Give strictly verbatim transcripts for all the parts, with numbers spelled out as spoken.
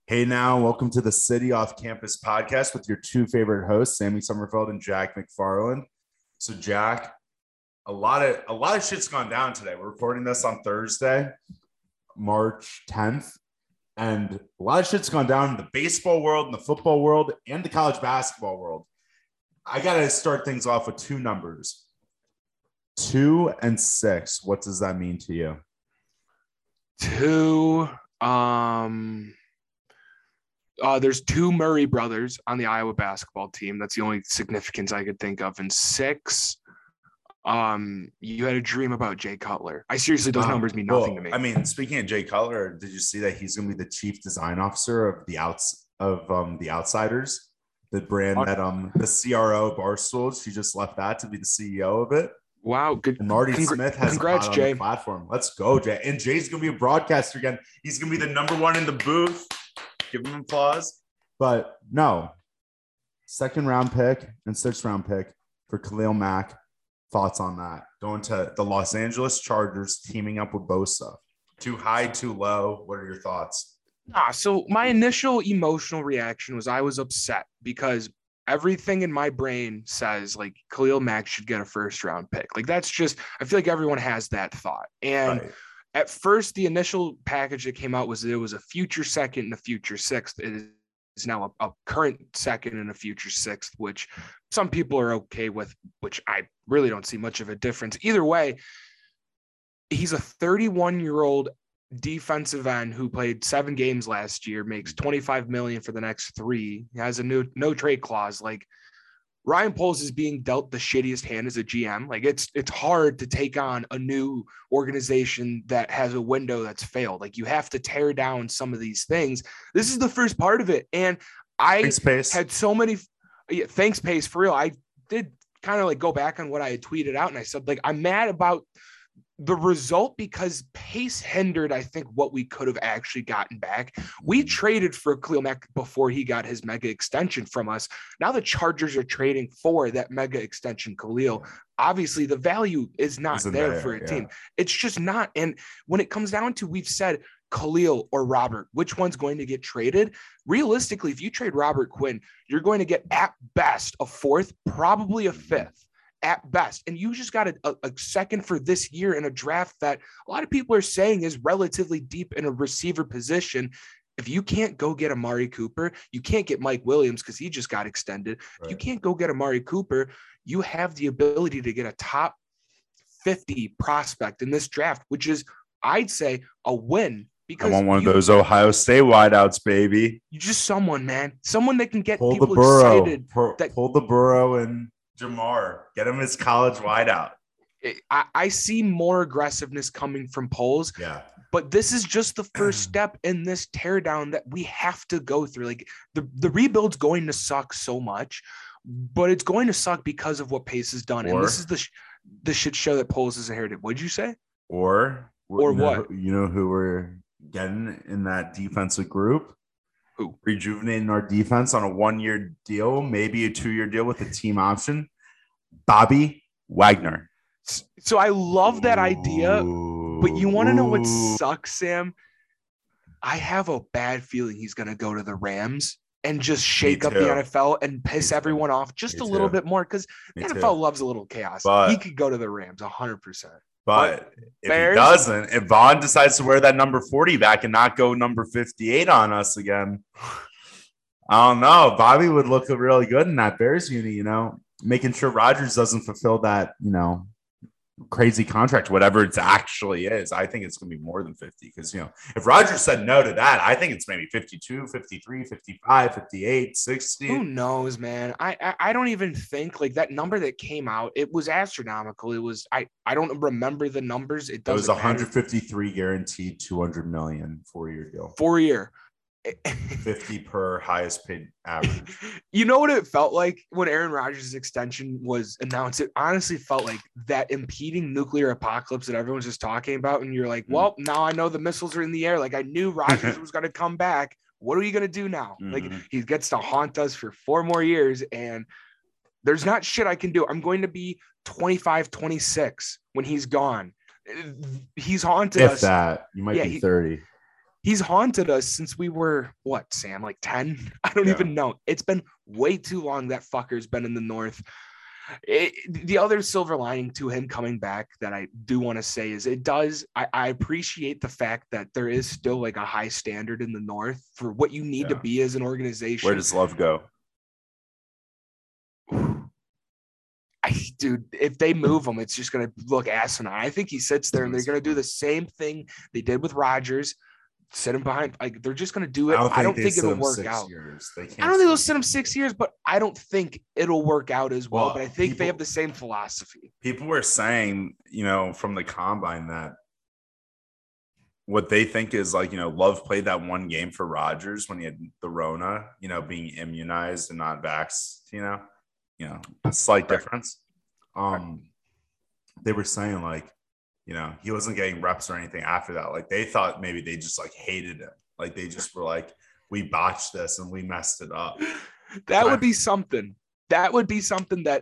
Hey now, welcome to the City Off Campus podcast with your two favorite hosts, Sammy Summerfeld and Jack McFarland. So, Jack, a lot of a lot of shit's gone down today. We're recording this on Thursday, March tenth, and a lot of shit's gone down in the baseball world, in the football world, and the college basketball world. I gotta start things off with two numbers: two and six. What does that mean to you? Two. Um. Uh, there's two Murray brothers on the Iowa basketball team. That's the only significance I could think of. And six, um, you had a dream about Jay Cutler. I seriously, those um, numbers mean nothing well, to me. I mean, speaking of Jay Cutler, did you see that he's going to be the chief design officer of the outs of um, the Outsiders, the brand that um the C R O Barstool? She just left that to be the C E O of it. Wow, good. And Marty Congr- Smith has congrats, a Jay. On the platform. Let's go, Jay. And Jay's going to be a broadcaster again. He's going to be the number one in the booth. Give him applause. But no, second round pick and sixth round pick for Khalil Mack. Thoughts on that? Going to the Los Angeles Chargers, teaming up with Bosa. Too high, too low. What are your thoughts? Ah, so my initial emotional reaction was I was upset because everything in my brain says like Khalil Mack should get a first round pick. Like that's just, I feel like everyone has that thought. And right. At first, the initial package that came out was that it was a future second and a future sixth. It is now a, a current second and a future sixth, which some people are okay with, which I really don't see much of a difference. Either way, he's a thirty-one-year-old defensive end who played seven games last year, makes twenty-five million dollars for the next three. He has a new no trade clause. Like, Ryan Poles is being dealt the shittiest hand as a G M. Like it's it's hard to take on a new organization that has a window that's failed. Like you have to tear down some of these things. This is the first part of it. And I thanks, Pace. had so many yeah, thanks, Pace, for real. I did kind of like go back on what I had tweeted out and I said, like, I'm mad about the result because Pace hindered, I think, what we could have actually gotten back. We traded for Khalil Mack before he got his mega extension from us. Now the Chargers are trading for that mega extension, Khalil. Obviously, the value is not there, there for a yeah. team. It's just not. And when it comes down to, we've said Khalil or Robert, which one's going to get traded? Realistically, if you trade Robert Quinn, you're going to get at best a fourth, probably a fifth. At best. And you just got a, a, a second for this year in a draft that a lot of people are saying is relatively deep in a receiver position. If you can't go get Amari Cooper, you can't get Mike Williams because he just got extended. Right. If you can't go get Amari Cooper, you have the ability to get a top fifty prospect in this draft, which is, I'd say, a win. Because I want one you, of those Ohio State wideouts, baby. You just someone, man. Someone that can get pull people the burrow. excited. Pull, that, pull the Burrow and Jamar, get him his college wideout. I, I see more aggressiveness coming from Poles. Yeah. But this is just the first step in this teardown that we have to go through. Like the, the rebuild's going to suck so much, but it's going to suck because of what Pace has done. Or, and this is the, sh- the shit show that Poles has inherited. What'd you say? Or, or you know, what? You know who we're getting in that defensive group? Who? Rejuvenating our defense on a one-year deal, maybe a two-year deal with a team option. Bobby Wagner. So I love that idea, but you want to know what sucks, Sam? I have a bad feeling he's going to go to the Rams and just shake up the N F L and piss Me everyone too. off just Me a little too. bit more because the N F L too. loves a little chaos. But, he could go to the Rams one hundred percent. But, but if Bears, he doesn't, if Vaughn decides to wear that number forty back and not go number fifty-eight on us again, I don't know. Bobby would look really good in that Bears uni, you know, making sure Rodgers doesn't fulfill that, you know, crazy contract, whatever it actually is. I think it's going to be more than fifty because, you know, if Rodgers said no to that, I think it's maybe fifty-two, fifty-three, fifty-five, fifty-eight, sixty. Who knows, man? I, I I don't even think like that number that came out, it was astronomical. It was, I, I don't remember the numbers. It doesn't It was one hundred fifty-three matter. Guaranteed, two hundred million four-year deal. Four year. fifty per highest paid average. You know what it felt like when Aaron Rodgers' extension was announced? It honestly felt like that impeding nuclear apocalypse that everyone's just talking about. And you're like, well, mm-hmm. now I know the missiles are in the air. Like I knew Rodgers was going to come back. What are you going to do now? Mm-hmm. Like he gets to haunt us for four more years and there's not shit I can do. I'm going to be twenty-five, twenty-six when he's gone. He's haunted if us. If that, you might yeah, be thirty. He, he's haunted us since we were what, Sam, like ten? I don't yeah. even know. It's been way too long that fucker's been in the North. It, the other silver lining to him coming back that I do want to say is it does. I, I appreciate the fact that there is still like a high standard in the North for what you need yeah. to be as an organization. Where does Love go? I, dude, if they move him, it's just going to look asinine. I think he sits there and they're going to do the same thing they did with Rodgers. Sit him behind. Like, they're just going to do it. I don't think, I don't think it'll work out. I don't think they'll sit him six years, but I don't think it'll work out as well. well but I think people, they have the same philosophy. People were saying, you know, from the combine that what they think is like, you know, Love played that one game for Rodgers when he had the Rona, you know, being immunized and not vaxxed, you know. You know, a slight difference. Um, they were saying like, you know, he wasn't getting reps or anything after that. Like they thought maybe they just like hated him. Like they just were like, we botched this and we messed it up. That but would I, be something. That would be something that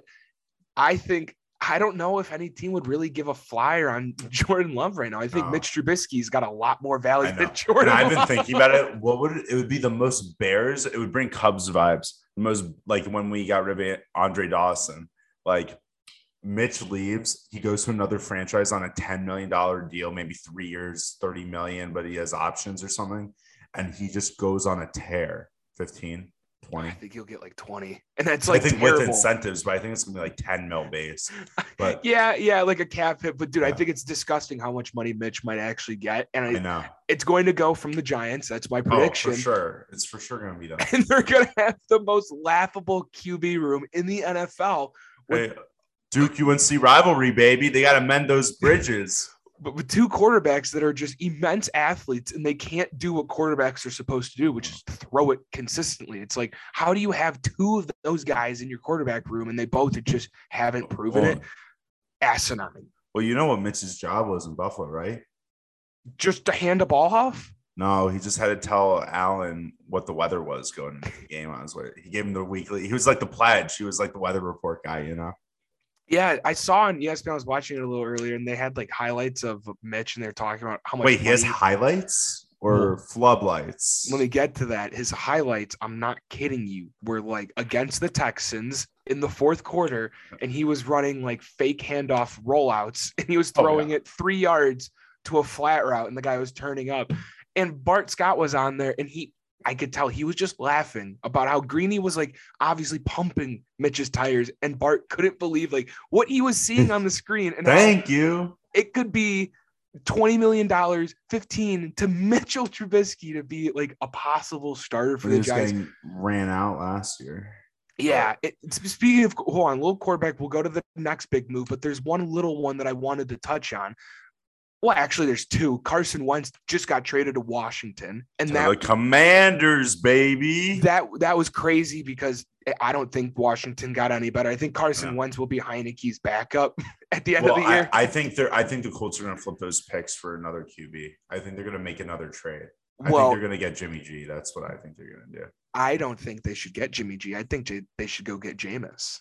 I think. I don't know if any team would really give a flyer on Jordan Love right now. I think uh, Mitch Trubisky's got a lot more value than Jordan. And I've been thinking about it. What would it, it would be the most Bears? It would bring Cubs vibes. The most like when we got rid of Andre Dawson. Like Mitch leaves, he goes to another franchise on a ten million dollars deal, maybe three years, thirty million, but he has options or something, and he just goes on a tear. fifteen twenty. I think he'll get like twenty, and that's like I think terrible. With incentives, but I think it's gonna be like ten mil base. But yeah, yeah, like a cap hit. But dude, yeah. I think it's disgusting how much money Mitch might actually get, and I, I know it's going to go from the Giants. That's my prediction. Oh, for sure, it's for sure gonna be done. And they're gonna have the most laughable Q B room in the N F L. With, hey, Duke U N C rivalry, baby. They got to mend those bridges. But with two quarterbacks that are just immense athletes and they can't do what quarterbacks are supposed to do, which is throw it consistently. It's like, how do you have two of those guys in your quarterback room and they both just haven't proven oh. it? Asinine. Well, you know what Mitch's job was in Buffalo, right? Just to hand a ball off? No, he just had to tell Allen what the weather was going into the game. I was like, he gave him the weekly. He was like the pledge. He was like the weather report guy, you know? Yeah, I saw on E S P N. I was watching it a little earlier, and they had like highlights of Mitch, and they're talking about how much. Wait, he has highlights or floodlights? Let me get to that. His highlights, I'm not kidding you, were like against the Texans in the fourth quarter, and he was running like fake handoff rollouts, and he was throwing oh, yeah. it three yards to a flat route, and the guy was turning up. And Bart Scott was on there, and he. I could tell he was just laughing about how Greeny was like obviously pumping Mitch's tires, and Bart couldn't believe like what he was seeing on the screen. And thank you. It could be twenty million dollars, fifteen to Mitchell Trubisky to be like a possible starter for the Giants. Ran out last year. Yeah. It, speaking of, hold on, little quarterback, we'll go to the next big move, but there's one little one that I wanted to touch on. Well, actually, there's two. Carson Wentz just got traded to Washington, and to that the Commanders, baby. That that was crazy because I don't think Washington got any better. I think Carson yeah. Wentz will be Heineke's backup at the end well, of the year. I, I think they're. I think the Colts are going to flip those picks for another Q B. I think they're going to make another trade. I well, think they're going to get Jimmy G. That's what I think they're going to do. I don't think they should get Jimmy G. I think they should go get Jameis.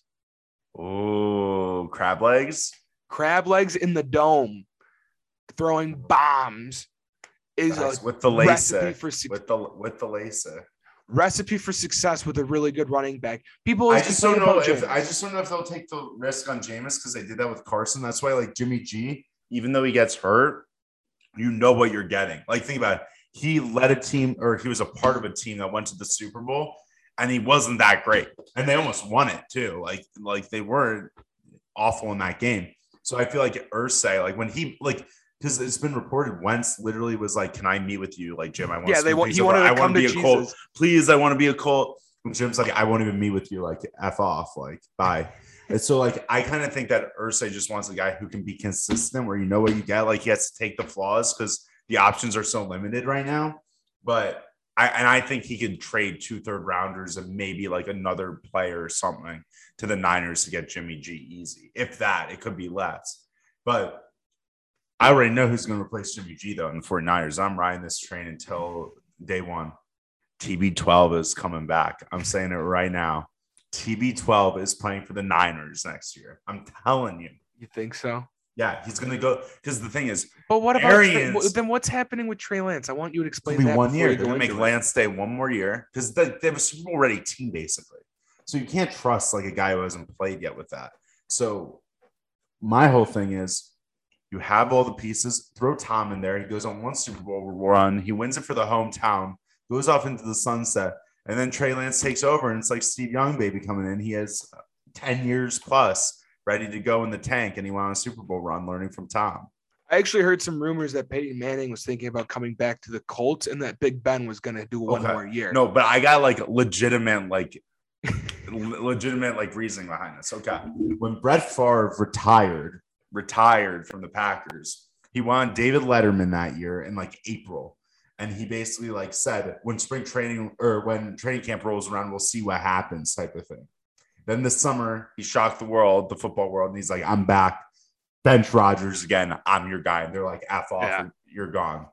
Oh, crab legs. Crab legs in the dome. Throwing bombs is nice. a with the lace recipe for su- with the with the lace recipe for success with a really good running back. People, I just don't know if Jameis. I just don't know if they'll take the risk on Jameis because they did that with Carson. That's why, like Jimmy G, even though he gets hurt, you know what you're getting. Like think about it. He led a team, or he was a part of a team that went to the Super Bowl, and he wasn't that great, and they almost won it too. Like like they weren't awful in that game. So I feel like Irsay, like when he like. Because it's been reported, Wentz literally was like, "Can I meet with you, like Jim? I want. Yeah, to they want. He wanted to I come want to be Jesus. a Colt, please. I want to be a Colt." And Jim's like, "I won't even meet with you. Like, f off. Like, bye." And so, like, I kind of think that Irsay just wants a guy who can be consistent, where you know what you get. Like, he has to take the flaws because the options are so limited right now. But I and I think he could trade two third rounders and maybe like another player or something to the Niners to get Jimmy G easy. If that, it could be less, but. I already know who's going to replace Jimmy G, though, in the 49ers. I'm riding this train until day one. T B twelve is coming back. I'm saying it right now. T B twelve is playing for the Niners next year. I'm telling you. You think so? Yeah, he's gonna go because the thing is, But what about Trey, Arians, then? What's happening with Trey Lance? I want you to explain it'll be that one before year. you They're go gonna make into it. Lance stay one more year because they, they have a Super Bowl ready team basically. So you can't trust like a guy who hasn't played yet with that. So my whole thing is you have all the pieces, throw Tom in there. He goes on one Super Bowl run, he wins it for the hometown, goes off into the sunset, and then Trey Lance takes over, and it's like Steve Young baby coming in. He has ten years plus ready to go in the tank, and he went on a Super Bowl run learning from Tom. I actually heard some rumors that Peyton Manning was thinking about coming back to the Colts and that Big Ben was going to do one Okay. more year. No, but I got like legitimate, like legitimate, like reasoning behind this. Okay. When Brett Favre retired, retired from the Packers, he won David Letterman that year in like April. And he basically like said, when spring training or when training camp rolls around, we'll see what happens type of thing. Then this summer, he shocked the world, the football world, and he's like, I'm back. Bench Rodgers again. I'm your guy. And they're like, F off, Yeah. you're gone.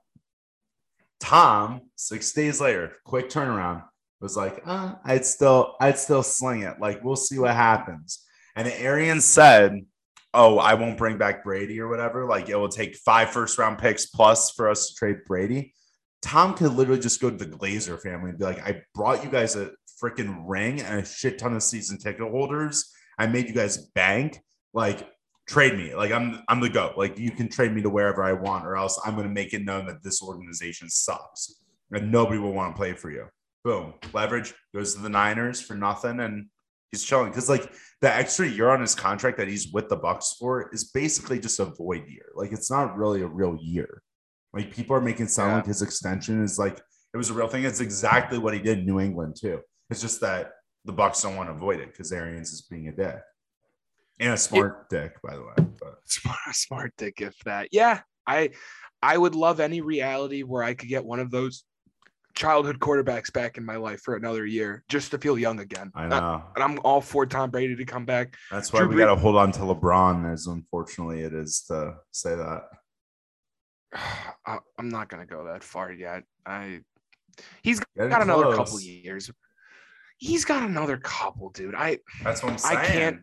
Tom, six days later, quick turnaround, was like, uh, I'd still, I'd still sling it. Like, we'll see what happens. And Arians said, oh, I won't bring back Brady or whatever. Like, it will take five first round picks plus for us to trade Brady. Tom could literally just go to the Glazer family and be like, I brought you guys a freaking ring and a shit ton of season ticket holders. I made you guys bank. Like, trade me. Like, I'm I'm the GOAT. Like, you can trade me to wherever I want, or else I'm going to make it known that this organization sucks and nobody will want to play for you. Boom. Leverage goes to the Niners for nothing, and he's chilling. Because, like, the extra year on his contract that he's with the Bucs for is basically just a void year. Like, it's not really a real year. Like, people are making it sound Yeah. like his extension is like it was a real thing. It's exactly what he did in New England too. It's just that the Bucs don't want to avoid it because Arians is being a dick and a smart it, dick, by the way. But. Smart, smart dick, if that. Yeah, I, I would love any reality where I could get one of those childhood quarterbacks back in my life for another year just to feel young again. I know, uh, and I'm all for Tom Brady to come back. That's why Drew we got to hold on to LeBron, as unfortunately it is to say that. I'm not gonna go that far yet. I he's Getting got another close. couple of years. He's got another couple, dude. I that's what I'm saying. I can't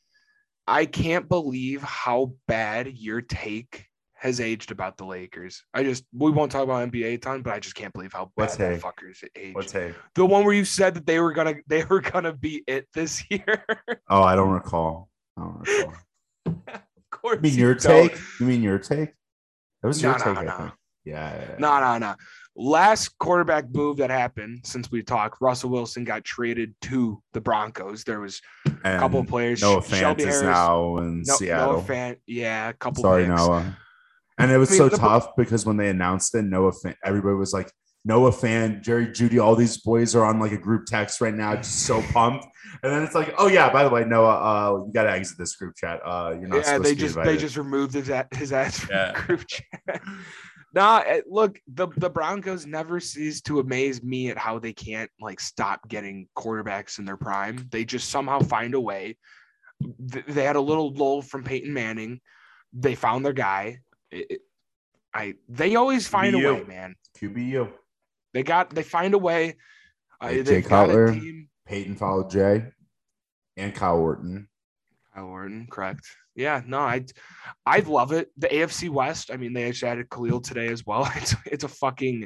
I can't believe how bad your take has aged about the Lakers. I just we won't talk about N B A a ton, but I just can't believe how bad What's that hey? fuckers aged. What's hey? The one where you said that they were gonna they were gonna be it this year. Oh, I don't recall. I don't recall. Of course. You mean your don't. take? You mean your take? That was your no, take, no, I no. think. Yeah. yeah, yeah. No, no, no. Last quarterback move that happened since we talked, Russell Wilson got traded to the Broncos. There was a couple of players. Noah Fant is Harris, now in no, Seattle. Noah Fant, yeah, a couple. Sorry, picks. Noah. And it was I mean, so the, tough because when they announced it, Noah Fant, everybody was like, Noah Fant, Jerry Jeudy, all these boys are on like a group text right now, just so pumped. And then it's like, oh yeah, by the way, Noah, uh, you got to exit this group chat. Uh, you're not yeah, supposed they to be just invited. they just removed his his ass from Yeah. the group chat. Nah, look, the the Broncos never cease to amaze me at how they can't like stop getting quarterbacks in their prime. They just somehow find a way. They had a little lull from Peyton Manning. They found their guy. It, it, I they always find Q B U. a way, man. Q B U. They got they find a way. Uh, Hey, Jay they've got Cutler, a team. Peyton followed Jay, and Kyle Orton. Kyle Orton, correct. Yeah, no, I I love it. The A F C West, I mean, they actually added Khalil today as well. It's it's a fucking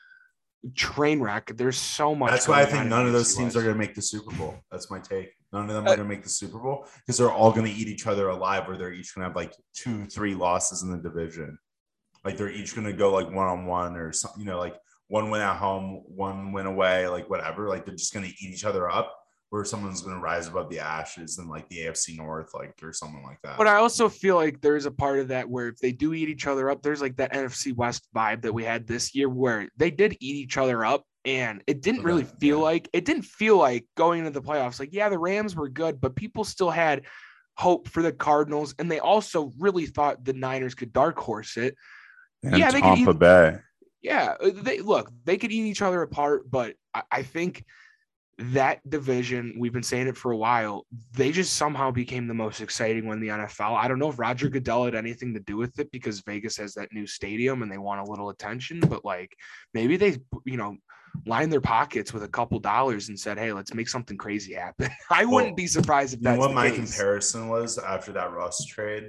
train wreck. There's so much. That's why I going on think in none the of A F those C teams West. are going to make the Super Bowl. That's my take. None of them Uh, are going to make the Super Bowl because they're all going to eat each other alive, where they're each going to have like two, three losses in the division. Like they're each going to go like one on one or something, you know, like one win at home, one win away, like whatever. Like they're just going to eat each other up, where someone's going to rise above the ashes in like the A F C North, like or something like that. But I also feel like there's a part of that where if they do eat each other up, there's like that N F C West vibe that we had this year where they did eat each other up. And it didn't really Okay, feel yeah. like it didn't feel like going into the playoffs. Like, yeah, the Rams were good, but people still had hope for the Cardinals. And they also really thought the Niners could dark horse it. And yeah, they Tampa could eat, Bay. Yeah, they look, they could eat each other apart, but I, I think that division, we've been saying it for a while, they just somehow became the most exciting one in the N F L. I don't know if Roger Goodell had anything to do with it because Vegas has that new stadium and they want a little attention, but like maybe they, you know, lined their pockets with a couple dollars and said, hey, let's make something crazy happen. I Well, wouldn't be surprised if You know that's what the my case. comparison was after that Russ trade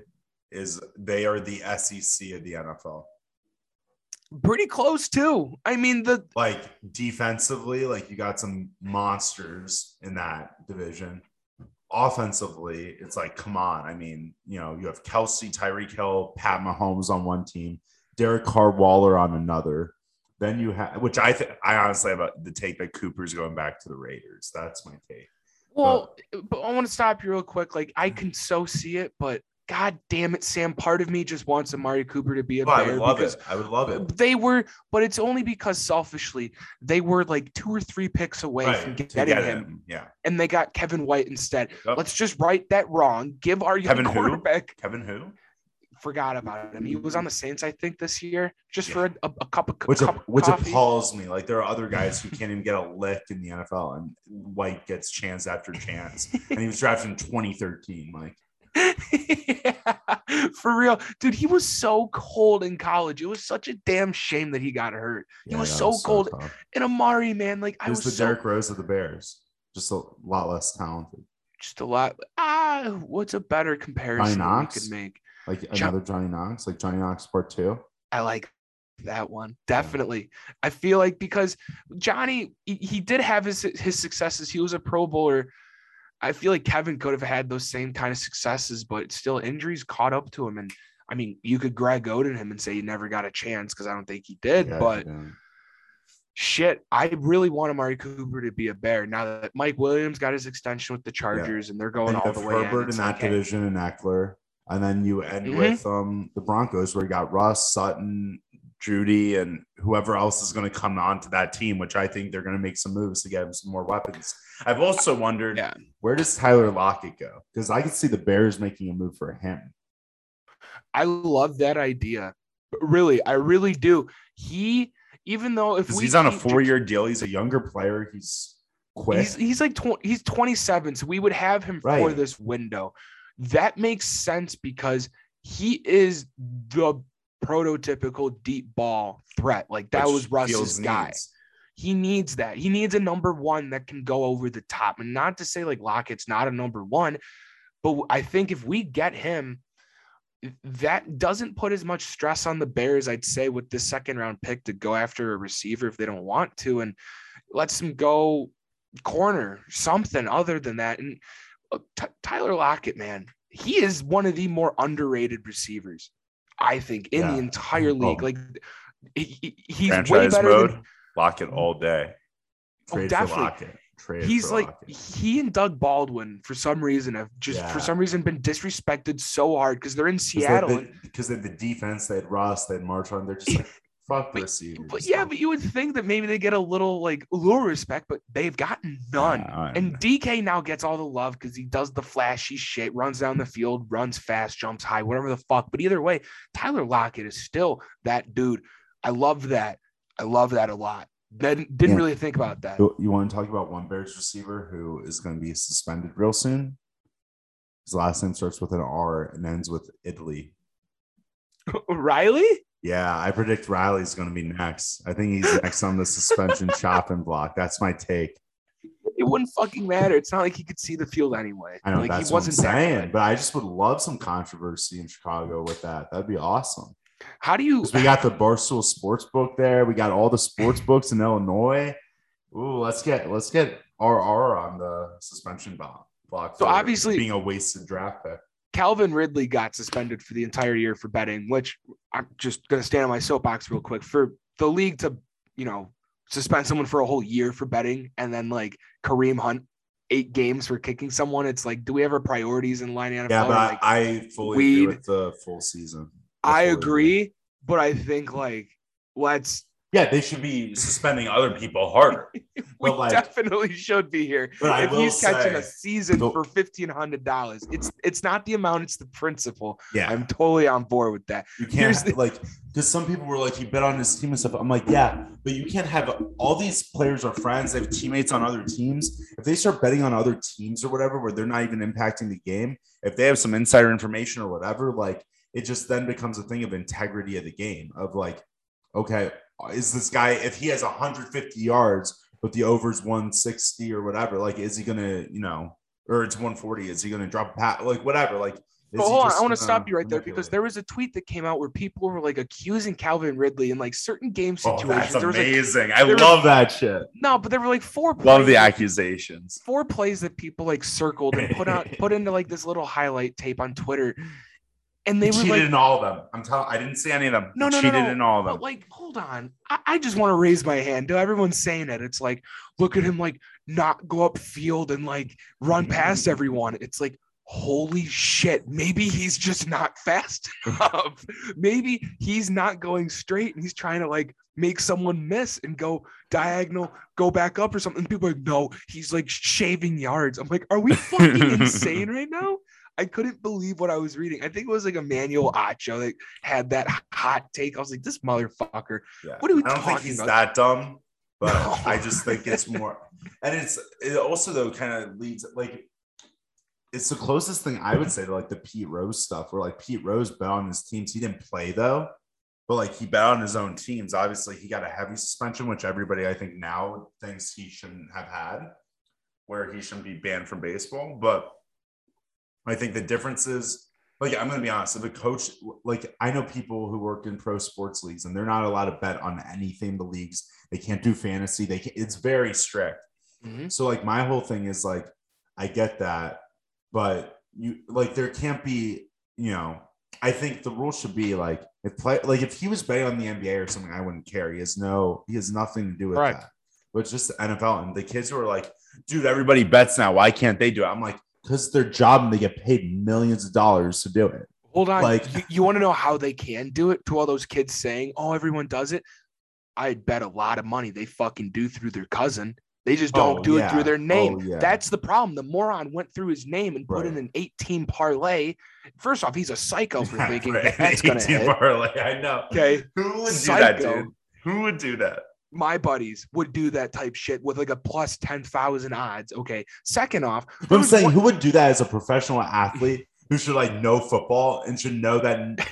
is they are the S E C of the N F L. Pretty close too. I mean, the like defensively, like you got some monsters in that division. Offensively, it's like, come on. I mean, you know, you have Kelsey, Tyreek Hill, Pat Mahomes on one team, Derek Carr, Waller on another. Then you have, which I think, I honestly have a, the take that Cooper's going back to the Raiders. That's my take. Well, but, but I want to stop you real quick. Like, I can so see it, but God damn it, Sam. Part of me just wants Amari Cooper to be a oh, Bear. I would love because it. I would love it. They were, but it's only because selfishly they were like two or three picks away right, from getting get him. him. Yeah. And they got Kevin White instead. Yep. Let's just right that wrong. Give our young Kevin quarterback. Who? Kevin who? Forgot about him. He was on the Saints, I think, this year, just yeah. for a, a, a cup of which, cup which coffee. appalls me. Like, there are other guys who can't even get a lick in the N F L, and White gets chance after chance. And he was drafted in twenty thirteen. Like, yeah, for real, dude. He was so cold in college. It was such a damn shame that he got hurt. He yeah, was so was cold. So and Amari, man, like I was, was the so, Derrick Rose of the Bears, just a lot less talented. Just a lot. Ah, what's a better comparison you could make? Like another Johnny Knox, like Johnny Knox part two. I like that one. Definitely. I feel like because Johnny, he, he did have his his successes. He was a Pro Bowler. I feel like Kevin could have had those same kind of successes, but still injuries caught up to him. And I mean, you could Greg Oden him and say he never got a chance because I don't think he did. Yeah, but yeah. Shit, I really want Amari Cooper to be a Bear now that Mike Williams got his extension with the Chargers yeah. and they're going all the way Herbert in, in that like, division and Eckler. And then you end mm-hmm. with um, the Broncos, where you got Russ, Sutton, Judy, and whoever else is going to come onto that team, which I think they're going to make some moves to get him some more weapons. I've also wondered, yeah. where does Tyler Lockett go? Because I could see the Bears making a move for him. I love that idea. Really, I really do. He, even though if we he's on a four-year deal, he's a younger player. He's quick. He's, he's like tw- he's twenty-seven, so we would have him right. for this window. That makes sense because he is the prototypical deep ball threat. Like that Which was Russ's guy. Needs. He needs that. He needs a number one that can go over the top. And not to say like Lockett's not a number one, but I think if we get him, that doesn't put as much stress on the Bears, I'd say, with this second round pick to go after a receiver if they don't want to, and lets them go corner, something other than that. And T- Tyler Lockett, man, he is one of the more underrated receivers, I think, in yeah. the entire league. Oh. Like he, he's Franchise way better mode, than Lockett all day. Trade oh, definitely. For Lockett. Trade he's for like Lockett. He and Doug Baldwin for some reason have just yeah. for some reason been disrespected so hard because they're in Seattle. Because they, they, the defense, they had Ross, they had Marshall, they're just like fuck the receivers. But yeah, but you would think that maybe they get a little like a little respect, but they've gotten none. Yeah, and D K now gets all the love because he does the flashy shit, runs down the field, runs fast, jumps high, whatever the fuck. But either way, Tyler Lockett is still that dude. I love that. I love that a lot. Didn't, didn't yeah. really think about that. You want to talk about one Bears receiver who is going to be suspended real soon? His last name starts with an R and ends with Italy. Riley? Yeah, I predict Riley's going to be next. I think he's next on the suspension chopping block. That's my take. It wouldn't fucking matter. It's not like he could see the field anyway. I know like, that's he wasn't what I'm saying, but I just would love some controversy in Chicago with that. That'd be awesome. How do you? We got the Barstool Sportsbook there. We got all the sports books in Illinois. Ooh, let's get let's get R R on the suspension block. block so obviously, being a wasted draft pick. Calvin Ridley got suspended for the entire year for betting, which I'm just going to stand on my soapbox real quick. For the league to, you know, suspend someone for a whole year for betting and then like Kareem Hunt eight games for kicking someone, it's like, do we have our priorities in line? N F L? Yeah, but like, I fully weed? agree with the full season. I agree, year. But I think like let's. Yeah, they should be suspending other people harder. we like, definitely should be here. If he's catching say, a season the, for fifteen hundred dollars, it's it's not the amount, it's the principle. Yeah, I'm totally on board with that. You can't the, like because some people were like, he bet on his team and stuff. I'm like, yeah, but you can't have all these players are friends. They have teammates on other teams. If they start betting on other teams or whatever, where they're not even impacting the game, if they have some insider information or whatever, like it just then becomes a thing of integrity of the game. Of like, okay. Is this guy, if he has one hundred fifty yards, but the over's one sixty or whatever, like, is he going to, you know, or it's one forty, is he going to drop a pat? Like, whatever. Like, But hold on, I want to stop you right there because there was a tweet that came out where people were like accusing Calvin Ridley in like certain game situations. Oh, that's amazing. Like, I love that shit. No, but there were like four plays, love the accusations. Four plays that people like circled and put out put into like this little highlight tape on Twitter. And they he were cheated like, in all of them. I'm telling I didn't see any of them. No, he no, cheated no, no. in all of them. But like, hold on. I, I just want to raise my hand. Everyone's saying it. It's like, look at him like not go up field and like run past everyone. It's like, holy shit, maybe he's just not fast enough. Maybe he's not going straight and he's trying to like make someone miss and go diagonal, go back up or something. People are like, no, he's like shaving yards. I'm like, are we fucking insane right now? I couldn't believe what I was reading. I think it was like Emmanuel Acho that had that hot take. I was like, this motherfucker. Yeah. What are we I don't talking think he's about? that dumb, but No. I just think it's more. And it's it also though kind of leads like it's the closest thing I would say to like the Pete Rose stuff, where like Pete Rose bet on his teams. He didn't play though, but like he bet on his own teams. Obviously, he got a heavy suspension, which everybody I think now thinks he shouldn't have had, where he shouldn't be banned from baseball. But I think the difference is, like, I'm going to be honest, if a coach, like, I know people who work in pro sports leagues and they're not allowed to bet on anything in the leagues. They can't do fantasy. They can, it's very strict. Mm-hmm. So like my whole thing is like, I get that. But you like there can't be, you know, I think the rule should be like if play like if he was betting on the N B A or something, I wouldn't care. He has no, he has nothing to do with right. that. But it's just the N F L and the kids who are like, dude, everybody bets now. Why can't they do it? I'm like, because it's their job and they get paid millions of dollars to do it. Hold on. Like you, you want to know how they can do it to all those kids saying, oh, everyone does it? I'd bet a lot of money they fucking do through their cousin. They just don't oh, do yeah. it through their name. Oh, yeah. That's the problem. The moron went through his name and put right. in an eighteen parlay. First off, he's a psycho for thinking right. that that's going to hit. Parlay. I know. Okay. Who would Psycho. do that, dude? Who would do that? My buddies would do that type shit with like a plus ten thousand odds. Okay. Second off, but I'm saying one- who would do that as a professional athlete who should like know football and should know that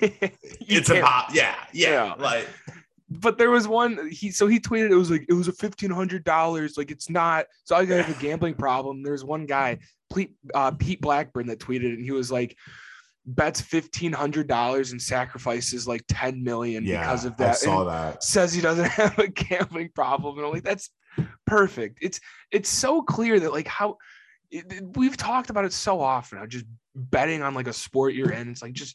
it's a pop. Yeah, yeah. Yeah. Like, but there was one he so he tweeted it was like it was a fifteen hundred dollars. Like it's not. So I got a gambling problem. There's one guy, Pete, uh, Pete Blackburn, that tweeted it, and he was like, bets fifteen hundred dollars and sacrifices like ten million yeah, because of that. I saw and that. Says he doesn't have a gambling problem, and I'm like, that's perfect. It's it's so clear that like how it, it, we've talked about it so often. How just betting on like a sport you're in. It's like just,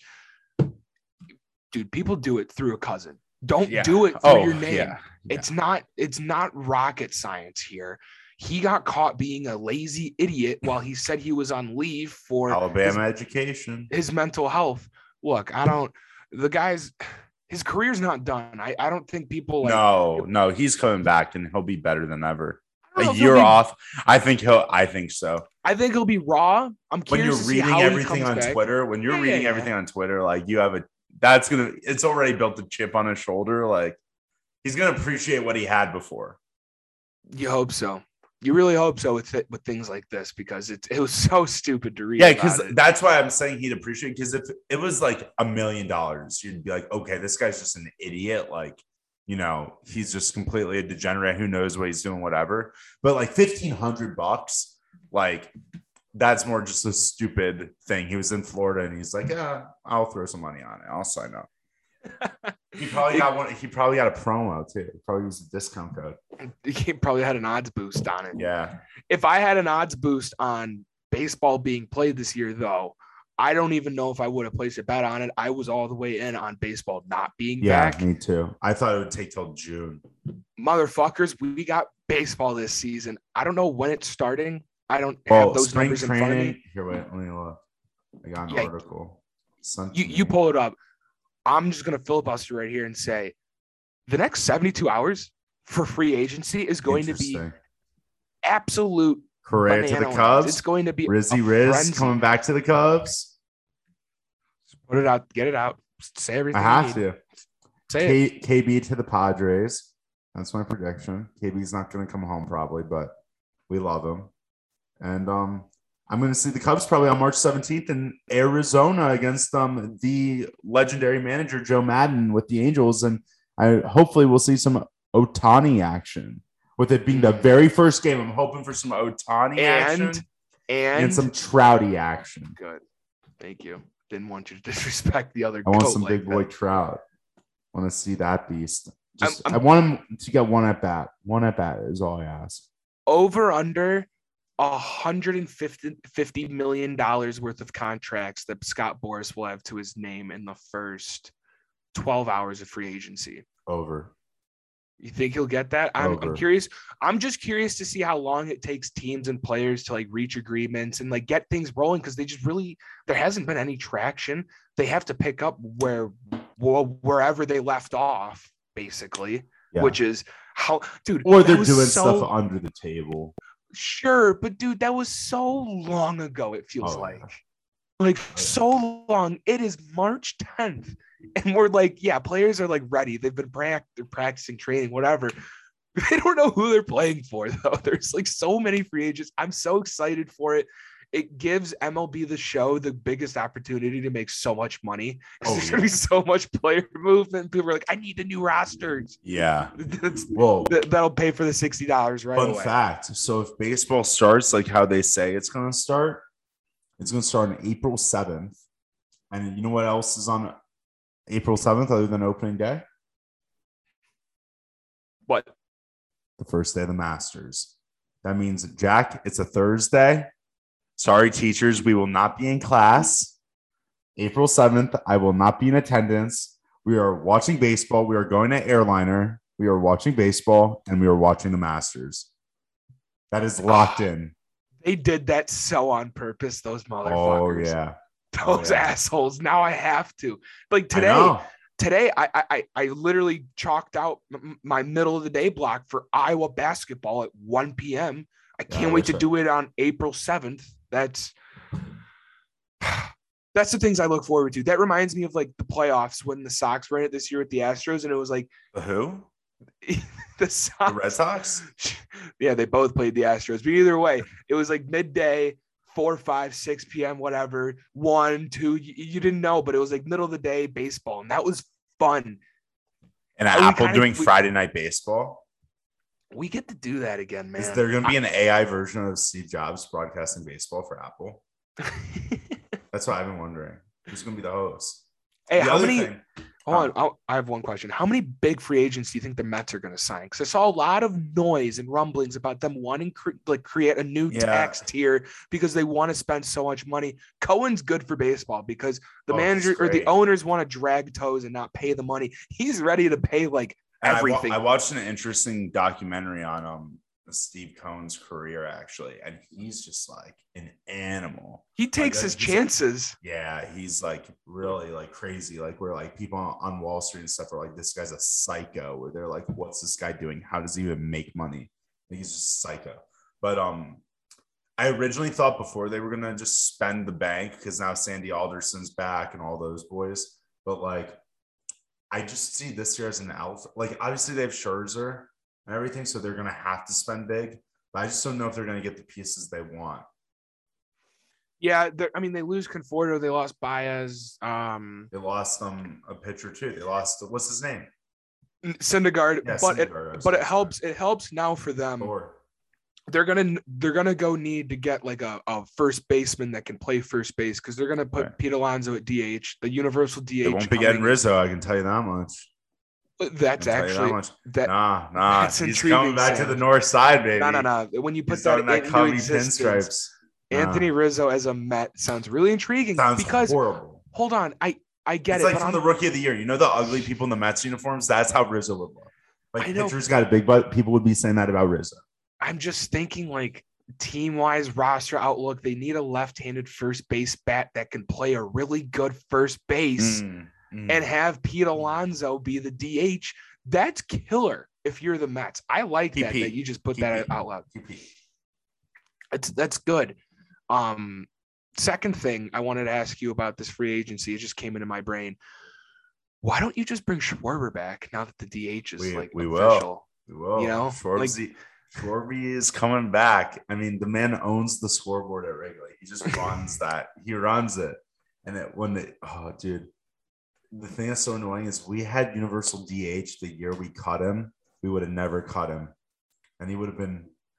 dude, people do it through a cousin. Don't yeah. do it through oh, your name. Yeah. It's not. It's not rocket science here. He got caught being a lazy idiot while he said he was on leave for Alabama his, education, his mental health. Look, I don't. The guy's his career's not done. I, I don't think people. Like, no, no, he's coming back and he'll be better than ever. A year be, off, I think he'll. I think so. I think he'll be raw. I'm when curious you're to see reading how everything he comes on back. Twitter. When you're yeah, reading yeah, everything yeah. on Twitter, like you have a. That's gonna. It's already built a chip on his shoulder. Like he's gonna appreciate what he had before. You hope so. You really hope so with th- with things like this because it it was so stupid to read. Yeah, because it. that's why I'm saying he'd appreciate. Because if it was like a million dollars, you'd be like, okay, this guy's just an idiot. Like, you know, he's just completely a degenerate who knows what he's doing, whatever. But like fifteen hundred bucks, like that's more just a stupid thing. He was in Florida and he's like, yeah, I'll throw some money on it. I'll sign up. He probably got one. He probably got a promo too. He probably used a discount code. He probably had an odds boost on it. Yeah. If I had an odds boost on baseball being played this year, though, I don't even know if I would have placed a bet on it. I was all the way in on baseball not being yeah, back. Me too. I thought it would take till June. Motherfuckers, we got baseball this season. I don't know when it's starting. I don't well, have those spring numbers training, in front of me. Here, wait, let me look. I got an yeah, article. You, you pull it up. I'm just going to filibuster right here and say the next seventy-two hours for free agency is going to be absolute Correa to the Cubs. It's going to be Rizzy Riz coming back to the Cubs. Put it out. Get it out. Say everything. I have to. Say K- it. K B to the Padres. That's my prediction. K B's not going to come home probably, but we love him. And um, I'm going to see the Cubs probably on March seventeenth in Arizona against um the legendary manager Joe Madden with the Angels, and I hopefully we'll see some Ohtani action. With it being the very first game, I'm hoping for some Ohtani and, action and and some Trouty action. Good. Thank you. Didn't want you to disrespect the other. I want goat some like big boy that. Trout. I want to see that beast. Just I'm, I'm, I want him to get one at bat. One at bat is all I ask. Over under one hundred fifty million dollars worth of contracts that Scott Boras will have to his name in the first twelve hours of free agency. Over. You think he'll get that? I'm, I'm curious. I'm just curious to see how long it takes teams and players to like reach agreements and like get things rolling, because they just really, there hasn't been any traction. They have to pick up where wherever they left off, basically, yeah. Which is how, dude. Or they're doing so, stuff under the table. Sure, but dude, that was so long ago. It feels oh, like, yeah. like oh, yeah. so long. It is March tenth. And we're like, yeah, players are like ready. They've been pra- they're practicing, training, whatever. They don't know who they're playing for, though. There's like so many free agents. I'm so excited for it. It gives M L B The Show the biggest opportunity to make so much money. Oh, there's yeah. going to be so much player movement. People are like, I need the new rosters. Yeah. well, that, that'll pay for the sixty dollars right fun away. fact. So if baseball starts like how they say it's going to start, it's going to start on April seventh. And you know what else is on April seventh, other than opening day? What? The first day of the Masters. That means, Jack, it's a Thursday. Sorry, teachers, we will not be in class. April seventh, I will not be in attendance. We are watching baseball. We are going to Airliner. We are watching baseball, and we are watching the Masters. That is locked in. They did that so on purpose, those motherfuckers. Oh, yeah. Those oh, yeah. assholes. Now I have to. Like today, I today I, I I literally chalked out m- my middle of the day block for Iowa basketball at one p.m. I can't yeah, wait to right. do it on April seventh. That's that's the things I look forward to. That reminds me of like the playoffs when the Sox ran it this year with the Astros, and it was like the who? the Sox. The Red Sox? Yeah, they both played the Astros. But either way, it was like midday. Four, five, six p.m., whatever, one, two, you, you didn't know, but it was like middle of the day baseball, and that was fun. And Apple doing of, Friday night baseball? We get to do that again, man. Is there going to be an A I version of Steve Jobs broadcasting baseball for Apple? That's what I've been wondering. Who's going to be the host? Hey, the how many? Thing, Hold on, I'll, I have one question. How many big free agents do you think the Mets are going to sign? Because I saw a lot of noise and rumblings about them wanting to cre- like create a new yeah. tax tier because they want to spend so much money. Cohen's good for baseball because the oh, manager or the owners want to drag toes and not pay the money. He's ready to pay like and everything. I, wa- I watched an interesting documentary on um Steve Cohen's career, actually, and he's just like an animal. He takes like, his chances. Like, yeah, he's like really like crazy. Like where like people on Wall Street and stuff are like, this guy's a psycho. Where they're like, what's this guy doing? How does he even make money? Like, he's just psycho. But um, I originally thought before they were gonna just spend the bank because now Sandy Alderson's back and all those boys. But like, I just see this year as an alpha. Like obviously they have Scherzer and everything, so they're going to have to spend big. But I just don't know if they're going to get the pieces they want. Yeah, I mean, they lose Conforto. They lost Baez. Um, they lost um, a pitcher, too. They lost, what's his name? Syndergaard. Yeah, but Syndergaard, it, but it helps. It helps now for them. Sure. They're gonna they're gonna go need to get like a, a first baseman that can play first base because they're gonna put right. Pete Alonso at D H, the universal D H. They won't be getting Rizzo. I can tell you that much. That's actually that, that nah nah. That's He's coming back Sam. to the north side, baby. No no no. When you put He's that, that into existence, Anthony nah. Rizzo as a Met sounds really intriguing. Sounds because horrible. Hold on, I I get it's it. It's like from I'm, the rookie of the year. You know the ugly people in the Mets uniforms. That's how Rizzo would look. Like pitchers got a big butt. People would be saying that about Rizzo. I'm just thinking like team-wise roster outlook. They need a left-handed first base bat that can play a really good first base. Mm. Mm. And have Pete Alonso be the D H. That's killer if you're the Mets. I like that, that you just put that out loud. That's, that's good. Um, second thing I wanted to ask you about this free agency, it just came into my brain. Why don't you just bring Schwarber back now that the D H is we, like we official? Will. We will. You know, Schwarber, like, Schwarber is coming back. I mean, the man owns the scoreboard at Wrigley. He just runs that. He runs it. And it, when they, oh, dude. The thing that's so annoying is we had universal D H the year we cut him. We would have never cut him. And he would have been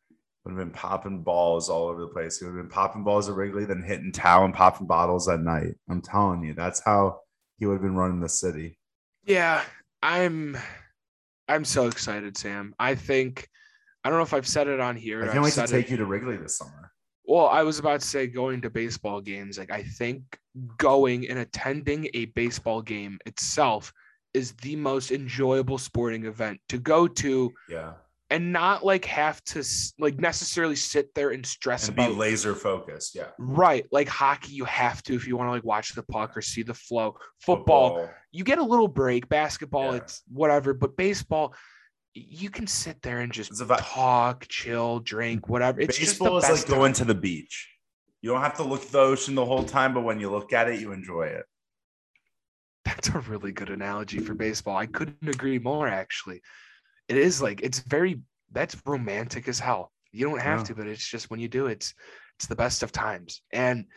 would have been popping balls all over the place. He would have been popping balls at Wrigley, then hitting towel and popping bottles at night. I'm telling you, that's how he would have been running the city. Yeah, I'm I'm so excited, Sam. I think I don't know if I've said it on here. I can't wait to take it. you to Wrigley this summer. Well, I was about to say going to baseball games. Like I think going and attending a baseball game itself is the most enjoyable sporting event to go to. Yeah. And not like have to like necessarily sit there and stress and about be laser focused. Yeah. Right. Like hockey, you have to if you want to like watch the puck or see the flow. Football, Football. You get a little break. Basketball, yeah. It's whatever. But baseball, you can sit there and just about- talk, chill, drink, whatever. It's baseball just the is best like going time. to the beach. You don't have to look at the ocean the whole time, but when you look at it, you enjoy it. That's a really good analogy for baseball. I couldn't agree more, actually. It is like it's very that's romantic as hell. You don't have yeah. to, but it's just when you do, it's it's the best of times. And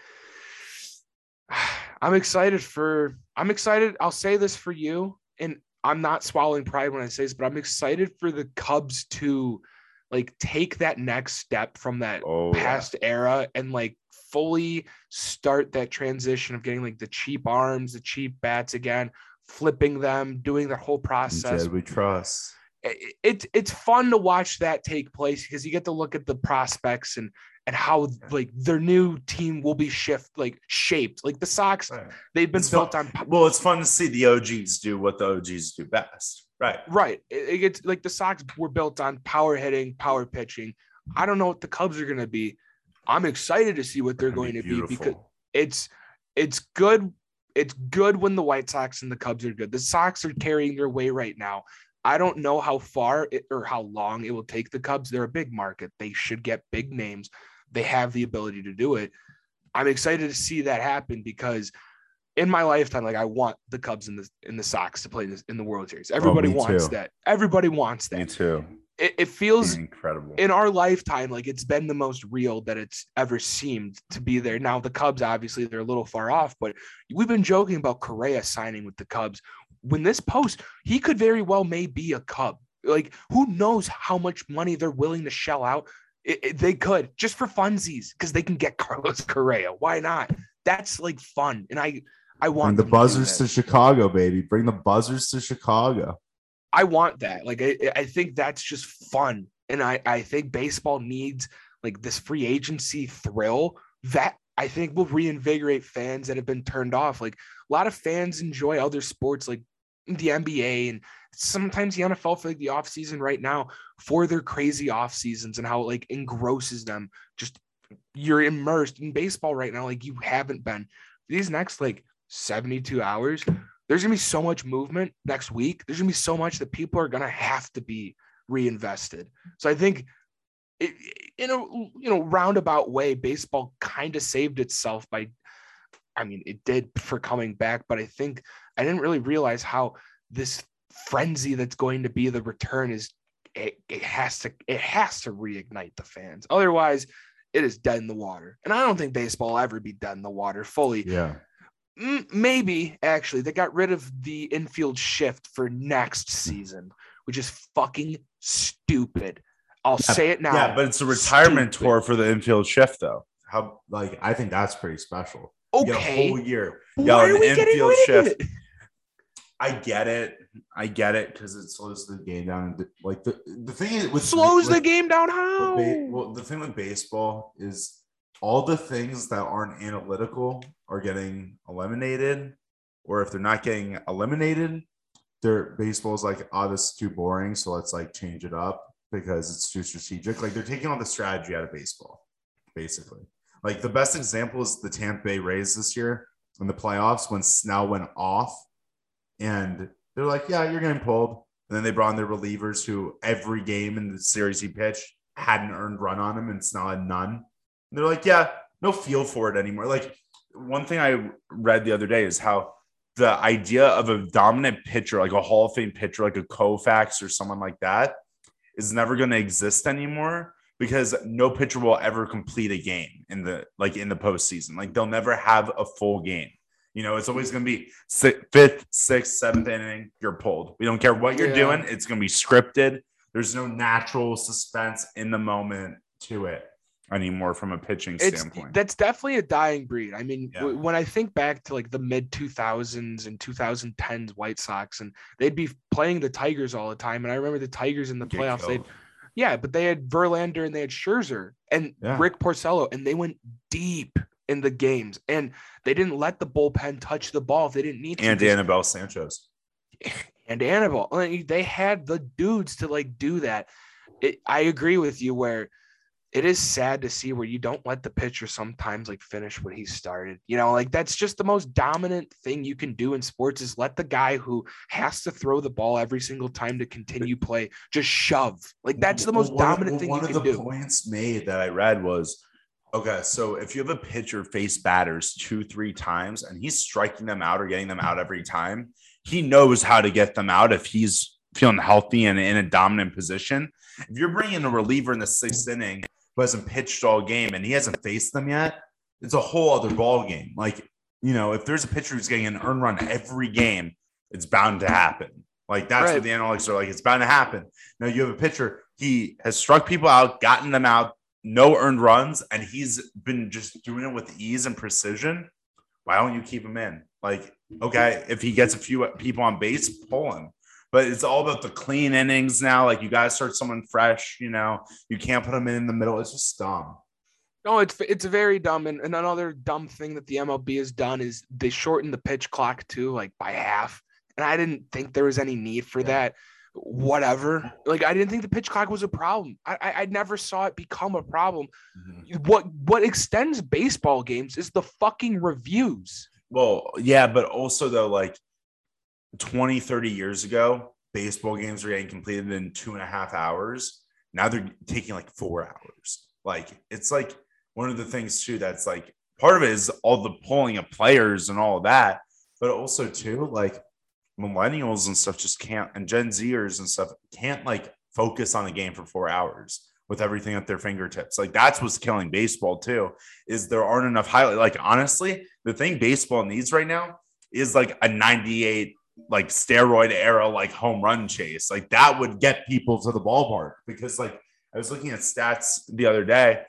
I'm excited for I'm excited. I'll say this for you, and I'm not swallowing pride when I say this, but I'm excited for the Cubs to like take that next step from that oh, past yeah. era and like fully start that transition of getting like the cheap arms, the cheap bats again, flipping them, doing that whole process. Instead we trust. It, it, it's fun to watch that take place because you get to look at the prospects and and how like their new team will be shift like shaped. Like the Sox, right. they've been it's built fun. on. Well, it's fun to see the O Gs do what the O Gs do best. Right. Right. It, it gets like the Sox were built on power hitting, power pitching. I don't know what the Cubs are going to be. I'm excited to see what they're going be to beautiful. be because it's it's good. It's good when the White Sox and the Cubs are good. The Sox are carrying their weight right now. I don't know how far it, or how long it will take the Cubs. They're a big market. They should get big names. They have the ability to do it. I'm excited to see that happen because in my lifetime, like I want the Cubs and the in the Sox to play this in the World Series. Everybody oh, wants too. that. Everybody wants that. Me too. It, it feels incredible in our lifetime. Like it's been the most real that it's ever seemed to be there. Now the Cubs, obviously they're a little far off, but we've been joking about Correa signing with the Cubs. When this post, he could very well may be a Cub. Like who knows how much money they're willing to shell out. It, it, they could just for funsies because they can get Carlos Correa. Why not? That's like fun. And I, I want Bring the buzzers to, to Chicago, baby. Bring the buzzers to Chicago. I want that. Like, I, I think that's just fun. And I, I think baseball needs like this free agency thrill that I think will reinvigorate fans that have been turned off. Like a lot of fans enjoy other sports like the N B A and sometimes the N F L for like the off season right now for their crazy off seasons and how it like engrosses them. Just you're immersed in baseball right now. Like you haven't been these next like seventy-two hours. There's going to be so much movement next week. There's going to be so much that people are going to have to be reinvested. So I think it, in a you know roundabout way, baseball kind of saved itself by, I mean, it did for coming back, but I think I didn't really realize how this frenzy that's going to be the return is it, it has to it has to reignite the fans. Otherwise, it is dead in the water. And I don't think baseball will ever be dead in the water fully. Yeah. Maybe actually they got rid of the infield shift for next season, which is fucking stupid. I'll yeah, say it now. Yeah, but it's a retirement stupid. tour for the infield shift, though. How like I think that's pretty special. Okay, you get a whole year. Why are we getting rid shift. Of it? I get it. I get it because it slows the game down. Like the the thing is, with slows with, the game down. How? Ba- well, the thing with baseball is all the things that aren't analytical are getting eliminated, or if they're not getting eliminated, their baseball's like, oh, this is too boring, so let's like change it up because it's too strategic. Like they're taking all the strategy out of baseball, basically. Like the best example is the Tampa Bay Rays this year in the playoffs when Snell went off, and they're like, yeah, you're getting pulled. And then they brought in their relievers who every game in the series he pitched had an earned run on him, and Snell had none. And they're like, yeah, no feel for it anymore. Like one thing I read the other day is how the idea of a dominant pitcher, like a Hall of Fame pitcher, like a Koufax or someone like that, is never going to exist anymore because no pitcher will ever complete a game in the like in the postseason. Like they'll never have a full game. You know, it's always going to be sixth, fifth, sixth, seventh inning. You're pulled. We don't care what you're yeah. doing. It's going to be scripted. There's no natural suspense in the moment to it anymore from a pitching it's standpoint. That's definitely a dying breed. I mean, Yeah. w- when I think back to like the mid two thousands and twenty tens White Sox, and they'd be playing the Tigers all the time. And I remember the Tigers in the Get playoffs. They, killed. yeah, but they had Verlander and they had Scherzer and Yeah. Rick Porcello, and they went deep in the games, and they didn't let the bullpen touch the ball if they didn't need to. And Anibal Sanchez. And Anibal, like, they had the dudes to like do that. It, I agree with you where it is sad to see where you don't let the pitcher sometimes like finish what he started. You know, like that's just the most dominant thing you can do in sports is let the guy who has to throw the ball every single time to continue play just shove. Like that's the most Well, one, dominant well, thing one you of can the do. points made that I read was, okay, so if you have a pitcher face batters two, three times and he's striking them out or getting them out every time, he knows how to get them out if he's feeling healthy and in a dominant position. If you're bringing a reliever in the sixth inning who hasn't pitched all game and he hasn't faced them yet, it's a whole other ball game. Like, you know, if there's a pitcher who's getting an earned run every game, it's bound to happen. Like that's Right. what the analytics are like. It's bound to happen. Now you have a pitcher, he has struck people out, gotten them out, no earned runs, and he's been just doing it with ease and precision. Why don't you keep him in? Like, okay, if he gets a few people on base, pull him. But it's all about the clean innings now. Like you got to start someone fresh. You know, you can't put them in the middle. It's just dumb. No, it's it's very dumb. And, and another dumb thing that the M L B has done is they shortened the pitch clock too, like by half. And I didn't think there was any need for Yeah. that. Whatever. Like I didn't think the pitch clock was a problem. I I, I never saw it become a problem. Mm-hmm. What what extends baseball games is the fucking reviews. Well, yeah, but also though, like twenty, thirty years ago, baseball games were getting completed in two and a half hours. Now they're taking like four hours. Like it's like one of the things too that's like part of it is all the pulling of players and all of that, but also too like millennials and stuff just can't, and Gen Zers and stuff can't like focus on a game for four hours with everything at their fingertips. Like that's what's killing baseball too, is there aren't enough highlight. Like honestly, the thing baseball needs right now is like a ninety-eight like steroid era, like home run chase. Like that would get people to the ballpark because like I was looking at stats the other day.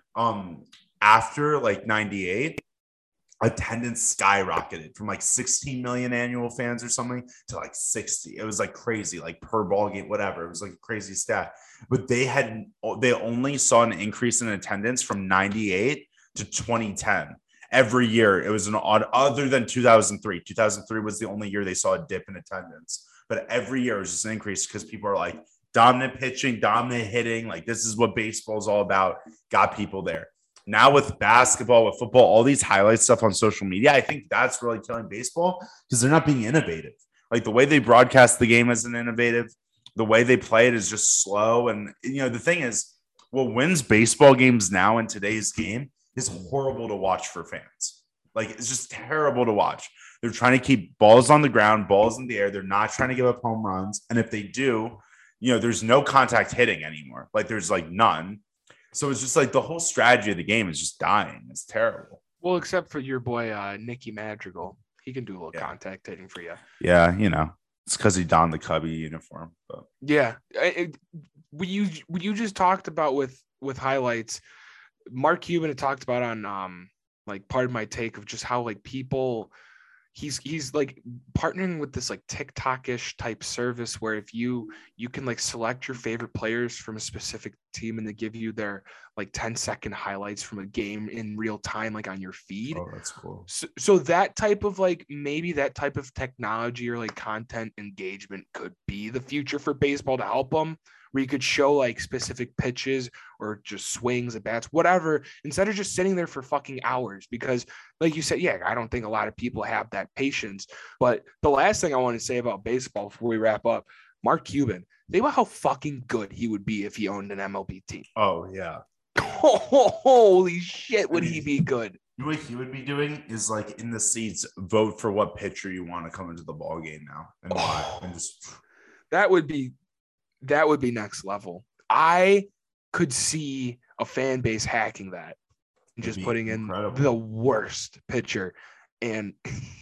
Um, after like ninety-eight, attendance skyrocketed from like sixteen million annual fans or something to like sixty. It was like crazy, like per ball game, whatever. It was like a crazy stat. But they had they only saw an increase in attendance from ninety-eight to twenty ten. Every year it was an odd, other than two thousand three. two thousand three was the only year they saw a dip in attendance. But every year it was just an increase because people are like dominant pitching, dominant hitting. Like this is what baseball is all about. Got people there. Now with basketball, with football, all these highlight stuff on social media, I think that's really killing baseball because they're not being innovative. Like the way they broadcast the game isn't innovative. The way they play it is just slow. And, you know, the thing is, what wins baseball games now in today's game is horrible to watch for fans. Like, it's just terrible to watch. They're trying to keep balls on the ground, balls in the air. They're not trying to give up home runs. And if they do, you know, there's no contact hitting anymore. Like, there's like none. So it's just like the whole strategy of the game is just dying. It's terrible. Well, except for your boy, uh, Nicky Madrigal. He can do a little Yeah. contact hitting for you. Yeah, you know, it's because he donned the Cubby uniform. But Yeah. It, what you what you just talked about with with highlights, Mark Cuban had talked about on um like part of my take of just how like people he's he's like partnering with this like TikTok-ish type service where if you you can like select your favorite players from a specific team and they give you their like ten second highlights from a game in real time, like on your feed. oh, that's cool. So, so that type of like maybe that type of technology or like content engagement could be the future for baseball to help them, where you could show like specific pitches or just swings at bats, whatever, instead of just sitting there for fucking hours. Because like you said, yeah, I don't think a lot of people have that patience. But the last thing I want to say about baseball before we wrap up, Mark Cuban, think about how fucking good he would be if he owned an M L B team. Oh, yeah. Holy shit, would he be good? You know what he would be doing is like in the seats, vote for what pitcher you want to come into the ball game now and why, Oh. and just That would be that would be next level. I could see a fan base hacking that and It'd just be putting incredible. in the worst pitcher, and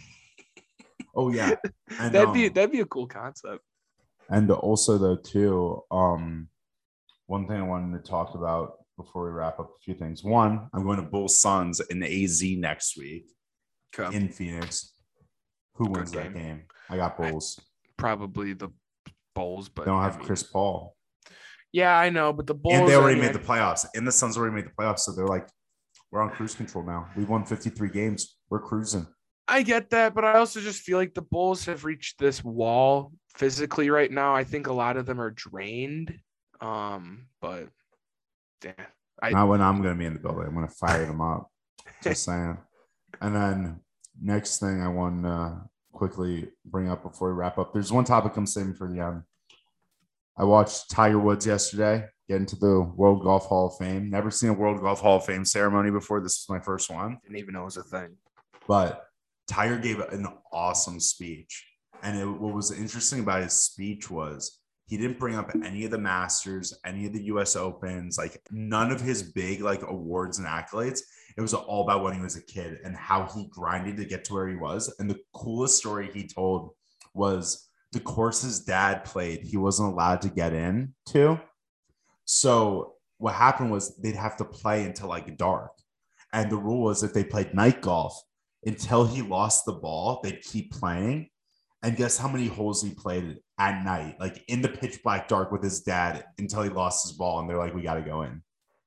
oh yeah, and, that'd be um, that'd be a cool concept. and also though too, um, one thing I wanted to talk about before we wrap up a few things. One, I'm going to Bulls Suns in A Z next week Okay. in Phoenix. Who wins Good that game. game? I got Bulls. Probably the Bulls, but They don't have I mean, Chris Paul. Yeah, I know, but the Bulls And they already I mean, made the playoffs. And the Suns already made the playoffs. So they're like, we're on cruise control now. We won fifty-three games. We're cruising. I get that, but I also just feel like the Bulls have reached this wall physically right now. I think a lot of them are drained. Um, but yeah, I Not when I'm going to be in the building. I'm going to fire them up. Just saying. And then next thing I want to quickly bring up before we wrap up. There's one topic I'm saving for the end. I watched Tiger Woods yesterday get into the World Golf Hall of Fame. Never seen a World Golf Hall of Fame ceremony before. This was my first one. didn't even know it was a thing. But Tiger gave an awesome speech. And it, what was interesting about his speech was he didn't bring up any of the Masters, any of the U S Opens, like none of his big like awards and accolades. It was all about when he was a kid and how he grinded to get to where he was. And the coolest story he told was the course his dad played, he wasn't allowed to get in to. So what happened was they'd have to play until like dark. And the rule was if they played night golf until he lost the ball, they'd keep playing. And guess how many holes he played at night, like in the pitch black dark with his dad until he lost his ball. And they're like, we got to go in.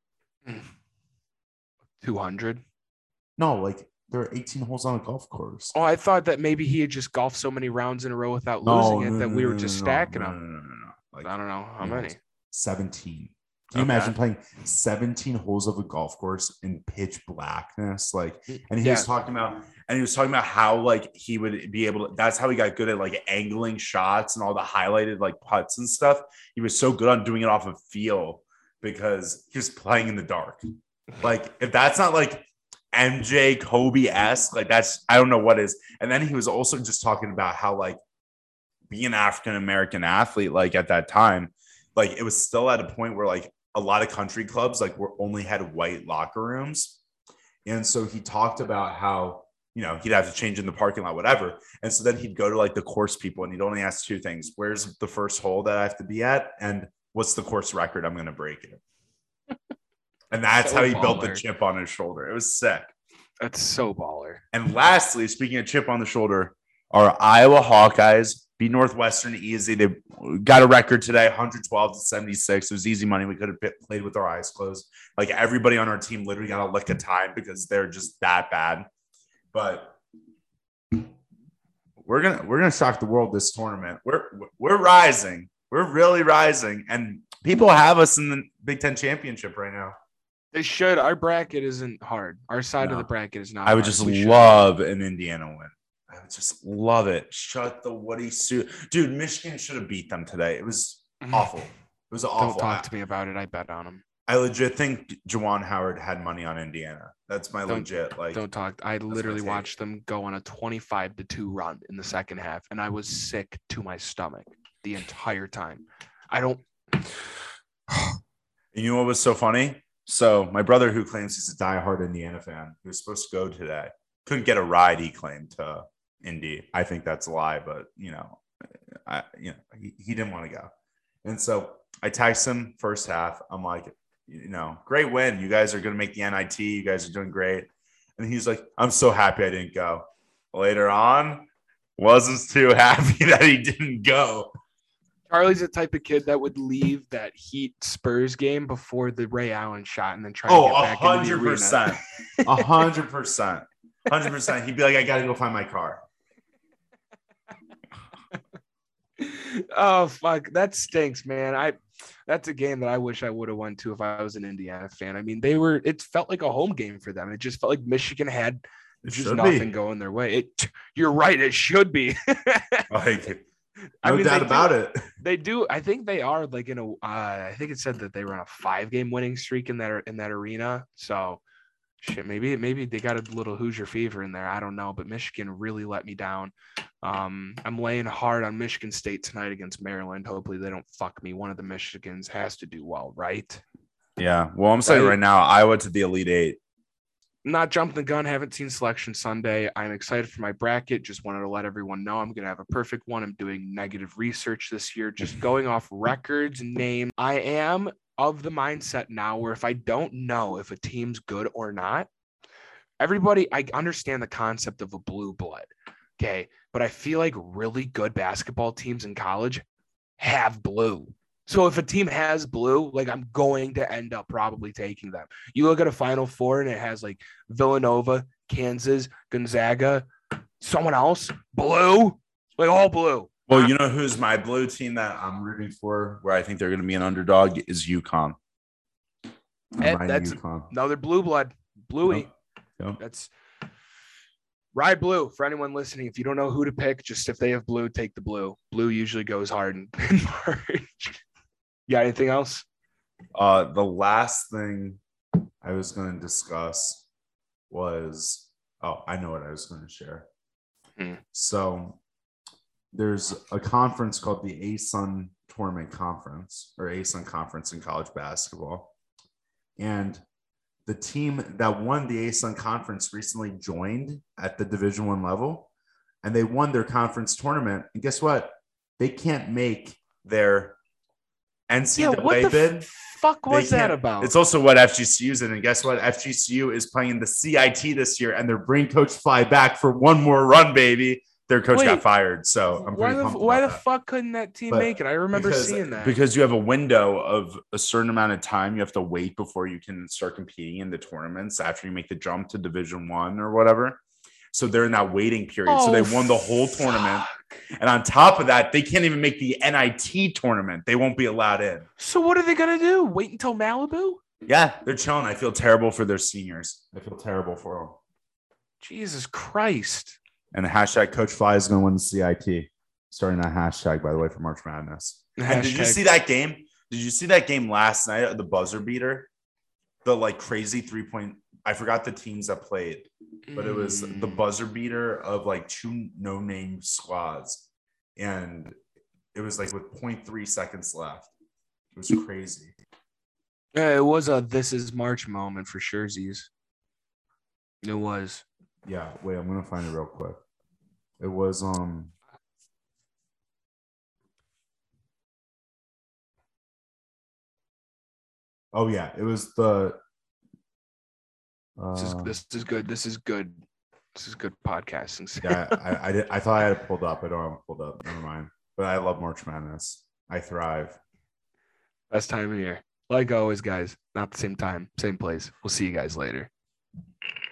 two hundred? No, like there are eighteen holes on a golf course. Oh, I thought that maybe he had just golfed so many rounds in a row without No, losing it no, that no, we were no, just no, stacking no, them. No, no, no, no. Like, I don't know how you many. Know, seventeen. Can you Okay. imagine playing seventeen holes of a golf course in pitch blackness? Like, and he Yeah. was talking about, and he was talking about how like he would be able to, that's how he got good at like angling shots and all the highlighted like putts and stuff. He was so good on doing it off of feel because he was playing in the dark. Like, if that's not like M J Kobe-esque, like that's, I don't know what is. And then he was also just talking about how like being an African-American athlete, like at that time, like it was still at a point where like a lot of country clubs like were only had white locker rooms. And so he talked about how, you know, he'd have to change in the parking lot, whatever. And so then he'd go to like the course people and he'd only ask two things. Where's the first hole that I have to be at? And what's the course record I'm going to break it? And that's So how he built the baller. chip on his shoulder. It was sick. That's so baller. And lastly, speaking of chip on the shoulder, our Iowa Hawkeyes beat Northwestern easy. They got a record today, one twelve to seventy-six. It was easy money. We could have played with our eyes closed. Like everybody on our team literally got a lick of time because they're just that bad. But we're gonna we're gonna shock the world this tournament. We're we're rising. We're really rising, and people have us in the Big Ten championship right now. They should. Our bracket isn't hard. Our side No. of the bracket is not. I would hard. just We should. love an Indiana win. I would just love it. Shut the Woody suit, dude. Michigan should have beat them today. It was awful. It was awful. Don't talk to me about it. I bet on them. I legit think Juwan Howard had money on Indiana. That's my Don't- legit like. Don't talk. I literally take. watched them go on a twenty-five to two run in the second half, and I was sick to my stomach the entire time. I don't. You know what was so funny? So my brother, who claims he's a diehard Indiana fan, who was supposed to go today, couldn't get a ride. He claimed to Indy. I think that's a lie, but you know, I you know he, he didn't want to go, and so I text him first half. I'm like, you know, great win. You guys are going to make the N I T. You guys are doing great. And he's like, I'm so happy I didn't go. Later on, wasn't too happy that he didn't go. Charlie's the type of kid that would leave that Heat Spurs game before the Ray Allen shot and then try Oh, to get a back into the hundred arena. percent, a hundred percent, hundred percent. He'd be like, I got to go find my car. Oh fuck, that stinks, man. I that's a game that I wish I would have won to if I was an Indiana fan. I mean, they were it felt like a home game for them. It just felt like Michigan had It just should nothing be. going their way. It you're right, it should be. Like, I no mean, doubt they about do, it. They do. I think they are like in a. Uh, I think it said that they were on a five game winning streak in that in that arena. So, shit, maybe maybe they got a little Hoosier fever in there. I don't know, but Michigan really let me down. Um, I'm laying hard on Michigan State tonight against Maryland. Hopefully, they don't fuck me. One of the Michigans has to do well, right? Yeah. Well, I'm saying Right. right now, Iowa to the Elite Eight. Not jumping the gun. Haven't seen Selection Sunday. I'm excited for my bracket. Just wanted to let everyone know I'm going to have a perfect one. I'm doing negative research this year, just going off records, name. I am of the mindset now where if I don't know if a team's good or not, everybody, I understand the concept of a blue blood. Okay. But I feel like really good basketball teams in college have blue. So if a team has blue, like I'm going to end up probably taking them. You look at a Final Four and it has like Villanova, Kansas, Gonzaga, someone else, blue, like all blue. Well, you know who's my blue team that I'm rooting for, where I think they're going to be an underdog, is UConn. Hey, that's UConn. Another blue blood, bluey. Yep. Yep. That's ride blue for anyone listening. If you don't know who to pick, just if they have blue, take the blue. Blue usually goes hard in, in March. You got anything else? Uh, the last thing I was going to discuss was, oh, I know what I was going to share. Hmm. So there's a conference called the A S U N Tournament Conference, or A S U N Conference in college basketball. And the team that won the A S U N Conference recently joined at the Division One level, and they won their conference tournament. And guess what? They can't make their N C double A yeah, what the bid. Fuck was that about? It's also what F G C U's in. And guess what? F G C U is playing the C I T this year, and they're bringing Coach Fly back for one more run, baby. Their coach Wait, got fired, so I'm why pretty the pumped why the that. fuck couldn't that team but make it? I remember because, seeing that. Because you have a window of a certain amount of time you have to wait before you can start competing in the tournaments after you make the jump to Division One or whatever. So they're in that waiting period. Oh, so they won the whole fuck. tournament, and on top of that, they can't even make the N I T tournament. They won't be allowed in. So what are they gonna do? Wait until Malibu? Yeah, they're chilling. I feel terrible for their seniors. I feel terrible for them. Jesus Christ. And the hashtag Coach Fly is going to win the C I T. Starting that hashtag, by the way, for March Madness. And did you see that game? Did you see that game last night at the buzzer beater? The like crazy three point. I forgot the teams that played, but it was mm. the buzzer beater of like two no name squads, and it was like with zero point three seconds left. It was crazy. Yeah, it was a "This is March" moment for sure, Z's. It was. Yeah, wait, I'm gonna find it real quick. It was um oh yeah, it was the uh, this is this is good. This is good. This is good podcasting. yeah, I I, did, I thought I had it pulled up. I don't have it pulled up. Never mind. But I love March Madness. I thrive. Best time of year. Like always, guys. Not the same time, same place. We'll see you guys later.